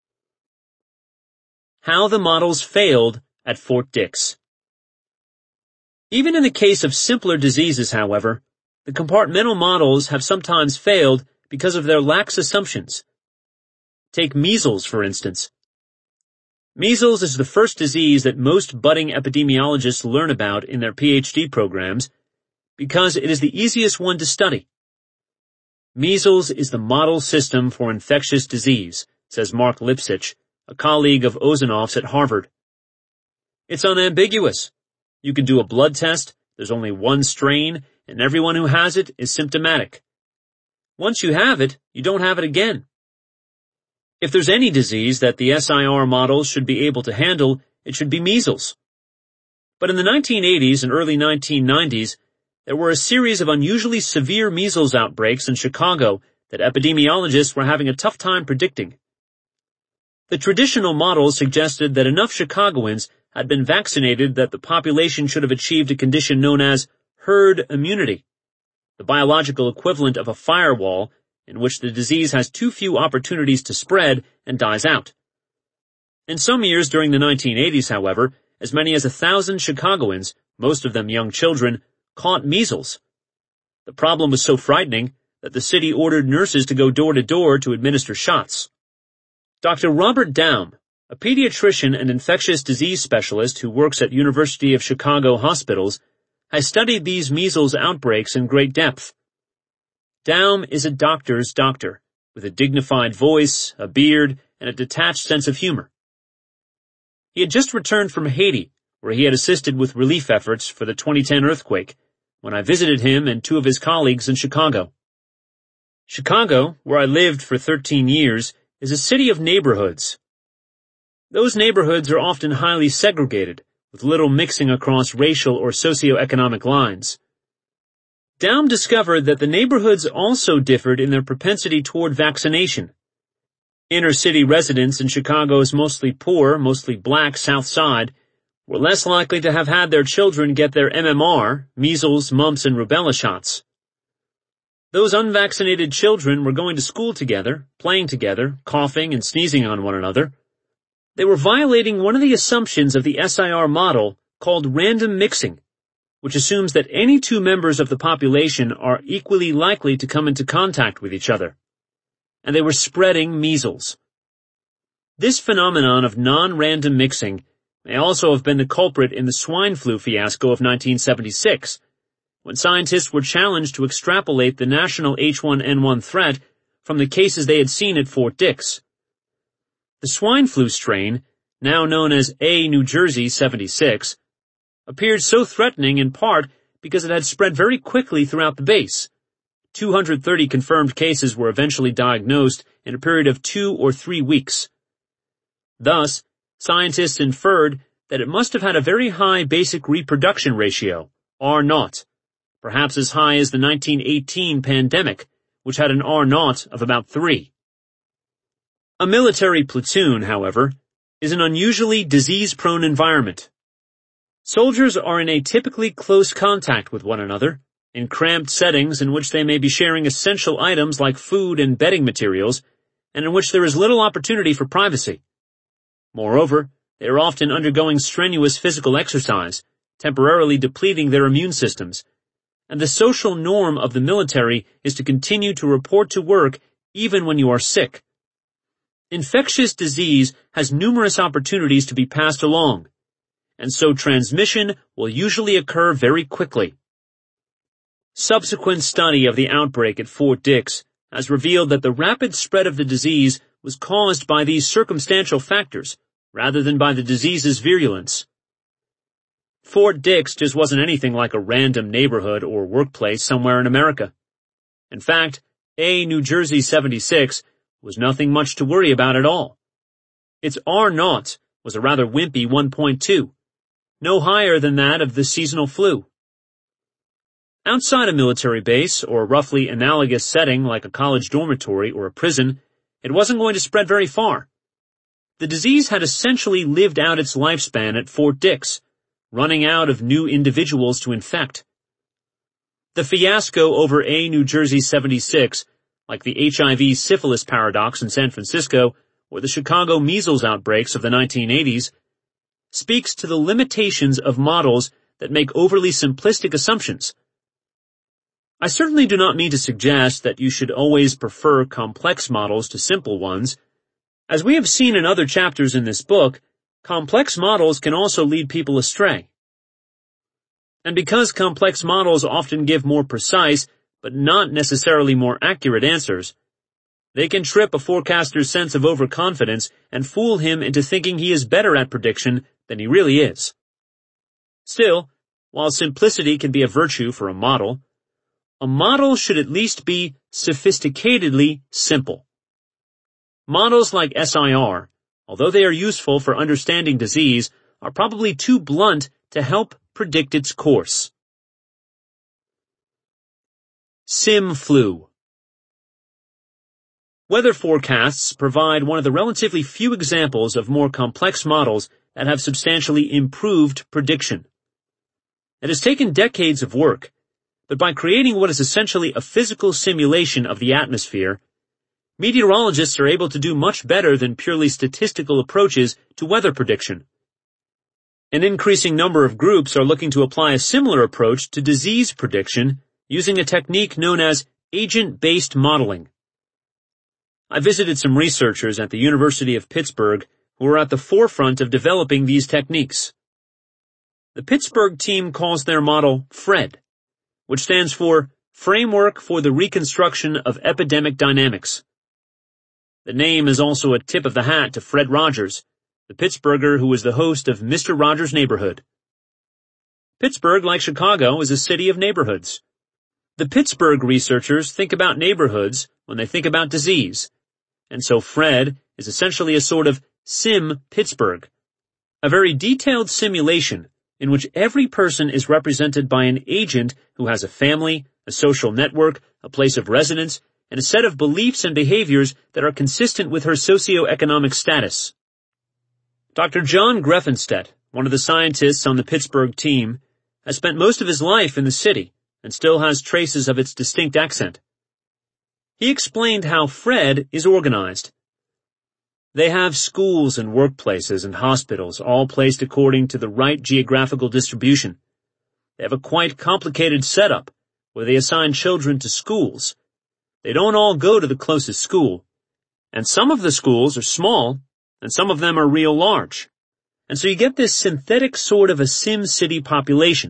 How the models failed at Fort Dix. Even in the case of simpler diseases, however, the compartmental models have sometimes failed because of their lax assumptions. Take measles, for instance. Measles is the first disease that most budding epidemiologists learn about in their PhD programs because it is the easiest one to study. Measles is the model system for infectious disease, says Mark Lipsitch, a colleague of Ozanoff's at Harvard. It's unambiguous. You can do a blood test, there's only one strain, and everyone who has it is symptomatic. Once you have it, you don't have it again. If there's any disease that the S I R models should be able to handle, it should be measles. But in the nineteen eighties and early nineteen nineties, there were a series of unusually severe measles outbreaks in Chicago that epidemiologists were having a tough time predicting. The traditional models suggested that enough Chicagoans had been vaccinated that the population should have achieved a condition known as herd immunity, the biological equivalent of a firewall in which the disease has too few opportunities to spread and dies out. In some years during the nineteen eighties, however, as many as a thousand Chicagoans, most of them young children, caught measles. The problem was so frightening that the city ordered nurses to go door to door to administer shots. Doctor Robert Daum, a pediatrician and infectious disease specialist who works at University of Chicago hospitals, has studied these measles outbreaks in great depth. Daum is a doctor's doctor, with a dignified voice, a beard, and a detached sense of humor. He had just returned from Haiti, where he had assisted with relief efforts for the twenty ten earthquake, when I visited him and two of his colleagues in Chicago. Chicago, where I lived for thirteen years, is a city of neighborhoods. Those neighborhoods are often highly segregated, with little mixing across racial or socioeconomic lines. Daum discovered that the neighborhoods also differed in their propensity toward vaccination. Inner-city residents in Chicago's mostly poor, mostly black South Side were less likely to have had their children get their M M R, measles, mumps, and rubella shots. Those unvaccinated children were going to school together, playing together, coughing and sneezing on one another. They were violating one of the assumptions of the S I R model called random mixing, which assumes that any two members of the population are equally likely to come into contact with each other. And they were spreading measles. This phenomenon of non-random mixing may also have been the culprit in the swine flu fiasco of nineteen seventy-six, when scientists were challenged to extrapolate the national H one N one threat from the cases they had seen at Fort Dix. The swine flu strain, now known as A New Jersey seventy-six, appeared so threatening in part because it had spread very quickly throughout the base. two hundred thirty confirmed cases were eventually diagnosed in a period of two or three weeks. Thus, scientists inferred that it must have had a very high basic reproduction ratio, R naught, perhaps as high as the nineteen eighteen pandemic, which had an R naught of about three. A military platoon, however, is an unusually disease-prone environment. Soldiers are in a typically close contact with one another, in cramped settings in which they may be sharing essential items like food and bedding materials, and in which there is little opportunity for privacy. Moreover, they are often undergoing strenuous physical exercise, temporarily depleting their immune systems, and the social norm of the military is to continue to report to work even when you are sick. Infectious disease has numerous opportunities to be passed along, and so transmission will usually occur very quickly. Subsequent study of the outbreak at Fort Dix has revealed that the rapid spread of the disease was caused by these circumstantial factors, rather than by the disease's virulence. Fort Dix just wasn't anything like a random neighborhood or workplace somewhere in America. In fact, A New Jersey seventy-six was nothing much to worry about at all. Its R naught was a rather wimpy one point two, no higher than that of the seasonal flu. Outside a military base or a roughly analogous setting like a college dormitory or a prison, it wasn't going to spread very far. The disease had essentially lived out its lifespan at Fort Dix, running out of new individuals to infect. The fiasco over A New Jersey seventy-six, like the H I V syphilis paradox in San Francisco or the Chicago measles outbreaks of the nineteen eighties, speaks to the limitations of models that make overly simplistic assumptions. I certainly do not mean to suggest that you should always prefer complex models to simple ones. As we have seen in other chapters in this book, complex models can also lead people astray. And because complex models often give more precise, but not necessarily more accurate answers, they can trip a forecaster's sense of overconfidence and fool him into thinking he is better at prediction than he really is. Still, while simplicity can be a virtue for a model, a model should at least be sophisticatedly simple. Models like S I R, although they are useful for understanding disease, are probably too blunt to help predict its course. Sim flu. Weather forecasts provide one of the relatively few examples of more complex models that have substantially improved prediction. It has taken decades of work, but by creating what is essentially a physical simulation of the atmosphere, meteorologists are able to do much better than purely statistical approaches to weather prediction. An increasing number of groups are looking to apply a similar approach to disease prediction using a technique known as agent-based modeling. I visited some researchers at the University of Pittsburgh who are at the forefront of developing these techniques. The Pittsburgh team calls their model FRED, which stands for Framework for the Reconstruction of Epidemic Dynamics. The name is also a tip of the hat to Fred Rogers, the Pittsburgher who was the host of Mister Rogers' Neighborhood. Pittsburgh, like Chicago, is a city of neighborhoods. The Pittsburgh researchers think about neighborhoods when they think about disease, and so FRED is essentially a sort of Sim Pittsburgh, a very detailed simulation in which every person is represented by an agent who has a family, a social network, a place of residence, and a set of beliefs and behaviors that are consistent with her socioeconomic status. Doctor John Greffenstedt, one of the scientists on the Pittsburgh team, has spent most of his life in the city and still has traces of its distinct accent. He explained how FRED is organized. They have schools and workplaces and hospitals all placed according to the right geographical distribution. They have a quite complicated setup where they assign children to schools. They don't all go to the closest school, and some of the schools are small and some of them are real large. And so you get this synthetic sort of a Sim City population.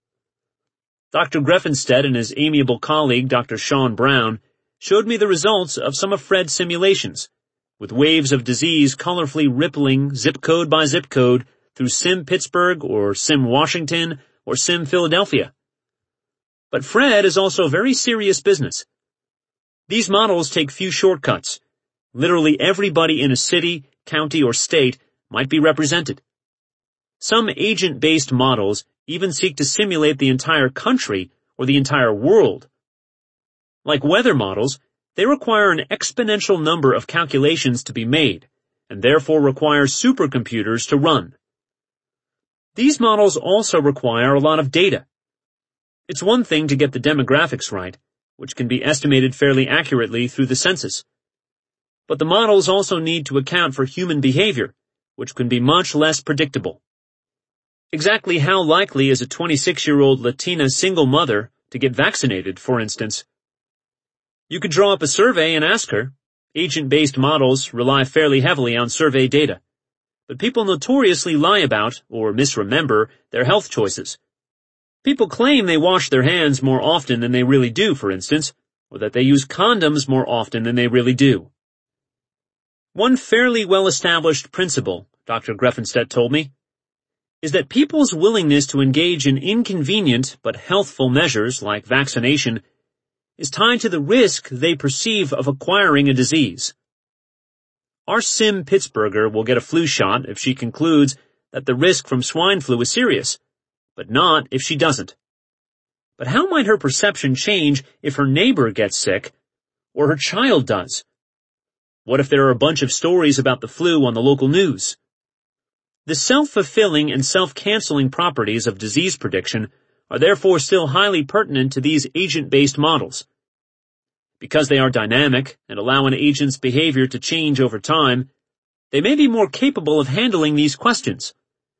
Doctor Greffenstedt and his amiable colleague, Doctor Sean Brown, showed me the results of some of Fred's simulations, with waves of disease colorfully rippling zip code by zip code through Sim Pittsburgh or Sim Washington or Sim Philadelphia. But Fred is also very serious business. These models take few shortcuts. Literally everybody in a city, county, or state might be represented. Some agent-based models even seek to simulate the entire country or the entire world. Like weather models, they require an exponential number of calculations to be made, and therefore require supercomputers to run. These models also require a lot of data. It's one thing to get the demographics right, which can be estimated fairly accurately through the census. But the models also need to account for human behavior, which can be much less predictable. Exactly how likely is a twenty-six-year-old Latina single mother to get vaccinated, for instance? You could draw up a survey and ask her. Agent-based models rely fairly heavily on survey data. But people notoriously lie about, or misremember, their health choices. People claim they wash their hands more often than they really do, for instance, or that they use condoms more often than they really do. One fairly well-established principle, Doctor Greffenstedt told me, is that people's willingness to engage in inconvenient but healthful measures like vaccination is tied to the risk they perceive of acquiring a disease. Our Sim Pittsburgher will get a flu shot if she concludes that the risk from swine flu is serious, but not if she doesn't. But how might her perception change if her neighbor gets sick, or her child does? What if there are a bunch of stories about the flu on the local news? The self-fulfilling and self-canceling properties of disease prediction are therefore still highly pertinent to these agent-based models. Because they are dynamic and allow an agent's behavior to change over time, they may be more capable of handling these questions.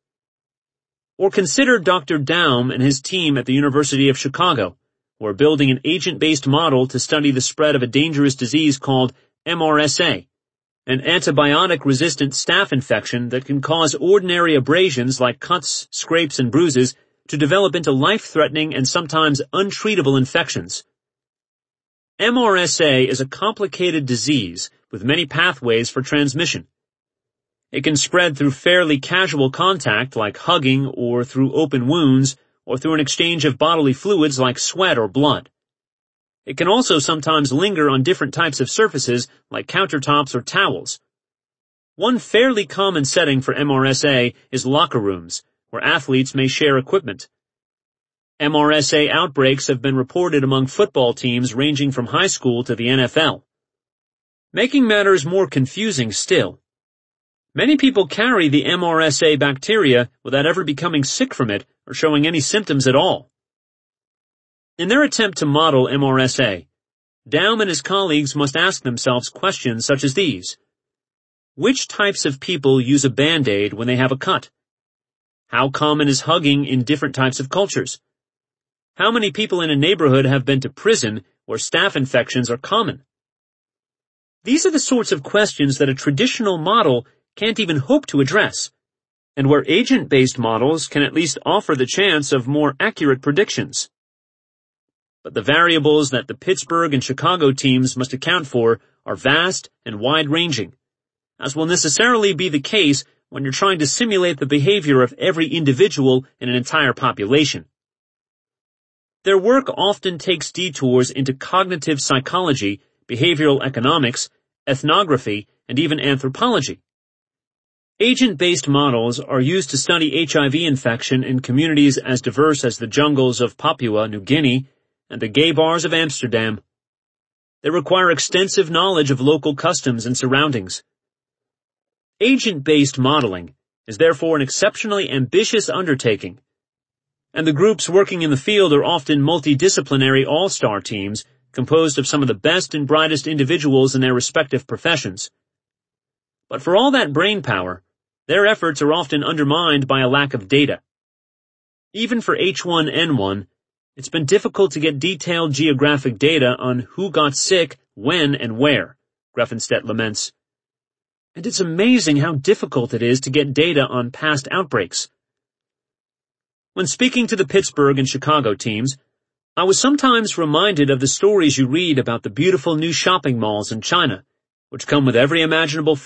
Or consider Doctor Daum and his team at the University of Chicago, who are building an agent-based model to study the spread of a dangerous disease called M R S A, an antibiotic-resistant staph infection that can cause ordinary abrasions like cuts, scrapes, and bruises to develop into life-threatening and sometimes untreatable infections. M R S A is a complicated disease with many pathways for transmission. It can spread through fairly casual contact like hugging or through open wounds or through an exchange of bodily fluids like sweat or blood. It can also sometimes linger on different types of surfaces like countertops or towels. One fairly common setting for M R S A is locker rooms, where athletes may share equipment. M R S A outbreaks have been reported among football teams ranging from high school to the N F L. Making matters more confusing still, many people carry the M R S A bacteria without ever becoming sick from it or showing any symptoms at all. In their attempt to model M R S A, Daum and his colleagues must ask themselves questions such as these. Which types of people use a Band-Aid when they have a cut? How common is hugging in different types of cultures? How many people in a neighborhood have been to prison where staph infections are common? These are the sorts of questions that a traditional model can't even hope to address, and where agent-based models can at least offer the chance of more accurate predictions. But the variables that the Pittsburgh and Chicago teams must account for are vast and wide-ranging, as will necessarily be the case when you're trying to simulate the behavior of every individual in an entire population. Their work often takes detours into cognitive psychology, behavioral economics, ethnography, and even anthropology. Agent-based models are used to study H I V infection in communities as diverse as the jungles of Papua New Guinea and the gay bars of Amsterdam. They require extensive knowledge of local customs and surroundings. Agent-based modeling is therefore an exceptionally ambitious undertaking, and the groups working in the field are often multidisciplinary all-star teams composed of some of the best and brightest individuals in their respective professions. But for all that brain power, their efforts are often undermined by a lack of data. Even for H one N one, it's been difficult to get detailed geographic data on who got sick, when, and where, Greffenstedt laments. and it's amazing how difficult it is to get data on past outbreaks. When speaking to the Pittsburgh and Chicago teams, I was sometimes reminded of the stories you read about the beautiful new shopping malls in China, which come with every imaginable